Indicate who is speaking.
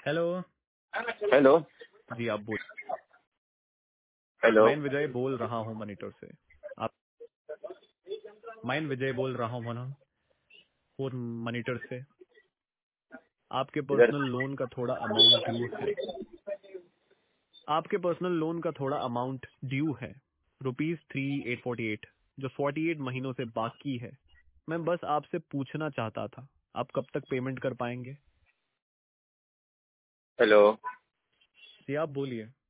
Speaker 1: Hello.
Speaker 2: Hello.
Speaker 1: जी आप बोल।
Speaker 2: Hello.
Speaker 1: मैं विजय बोल रहा हूँ मॉनिटर से। आप मैं विजय बोल रहा हूँ मॉनिटर से। आपके
Speaker 2: इधर।
Speaker 1: पर्सनल लोन का थोड़ा अमाउंट ड्यू है। आपके पर्सनल लोन का थोड़ा अमाउंट ड्यू है, ₹3848, जो 48 महीनों से बाकी है। मैं बस आपसे पूछना चाहता था, आप कब तक पेमेंट कर पाएंगे?
Speaker 2: हेलो।
Speaker 1: जी आप बोलिए।